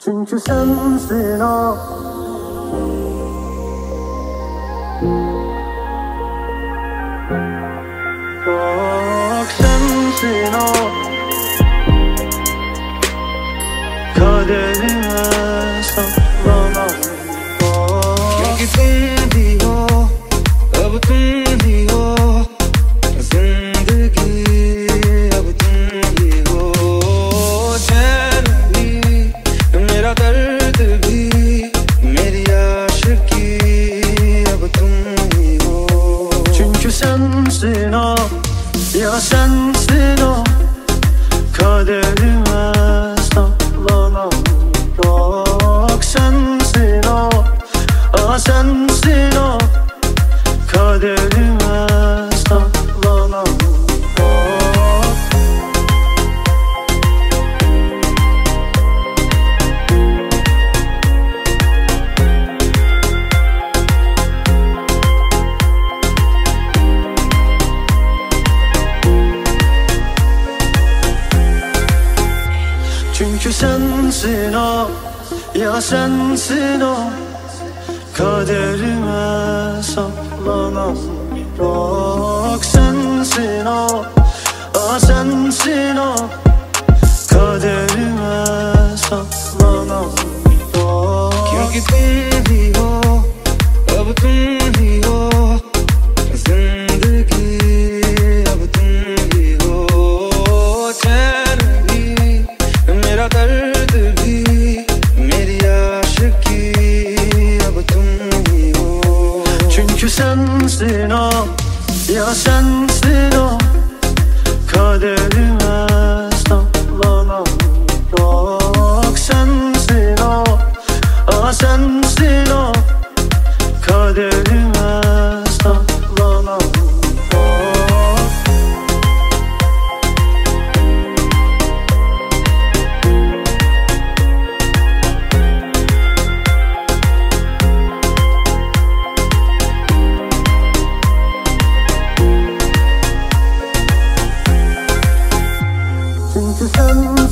Çünkü sensin o. Çok sensin o. Kaderime saklanan o. क्योंकि तुम ही हो, अब तुम ही हो, जिंदगी अब तुम ही हो। चैन भी मेरा दर्द भी मेरी आशिकी अब तुम ही हो। Çünkü sensin o. Ya sensin o. Kaderime saklanan çok sensin o. Sensin o. Kaderime saklanan o. Çünkü sensin o. Ya sensin o. Kaderime saklanan çok sensin o. Sensin o. Kaderime saklanan çok. क्योंकि तुम ही हो, अब तुम ही हो, जिंदगी अब तुम ही हो। चैन भी मेरा दर्द भी मेरी आशिकी अब तुम ही हो। Çünkü sensin o. Ya sensin o. Kaderime saklanan çok sensin o. Sensin o. Kaderime saklanan çok. Çünkü sen